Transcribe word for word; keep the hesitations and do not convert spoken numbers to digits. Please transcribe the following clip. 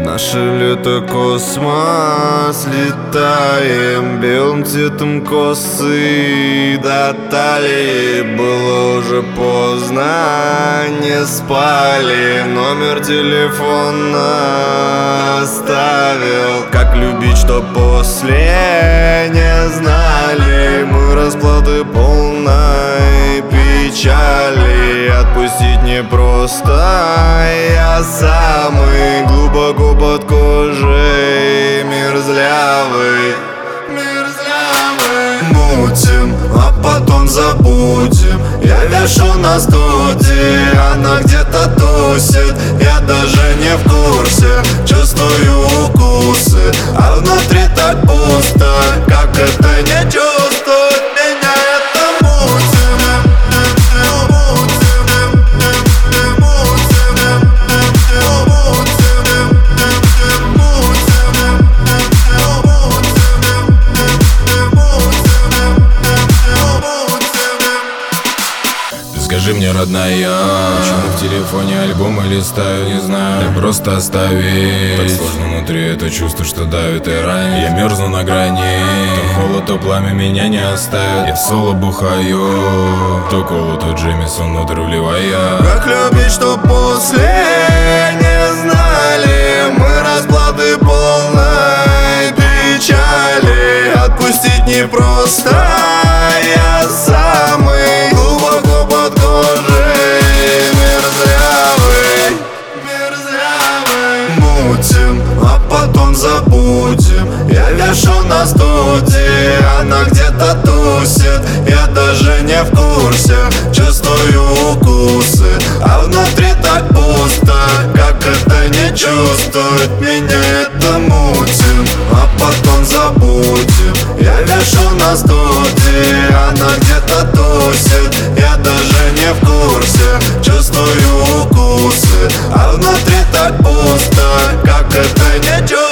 Наше лето космос, летаем белым цветом косы до талии. Было уже поздно, не спали, номер телефона оставил. Как любить, что после не знали, мы расплаты полной печали. Отпустить непросто, я самый глубоко под кожей мерзлявый, мерзлявый. Мутим, а потом забудем. Я вешу на студии, она где-то тусит. Я даже не в курсе, чувствую укусы, а внутри так пусто. Как это не чувствовать? Меня это мутит. Скажи мне, родная, почему в телефоне альбомы листаю, не знаю. Ты просто оставить. Так сложно внутри это чувство, что давит и ранит. Я мерзну на грани, то холод, то пламя меня не оставит. Я в соло бухаю, то колу, то Джемисон внутрь вливая. Как любить, что после не знали, мы расплаты полной печали. Отпустить непросто, я самый глубоко под кожей мерзлявый, мерзлявый. Мутим, а потом забудем. Я вешу на студии, она где-то тусит. Я даже не в курсе, чувствую укусы, а внутри так пусто. Как это не чувствовать? Меня это мутим, а потом забудем. Я вешу на студии, она где-то тусит. Я даже не в курсе, чувствую укусы, а внутри так пусто. Как это не чувствовать?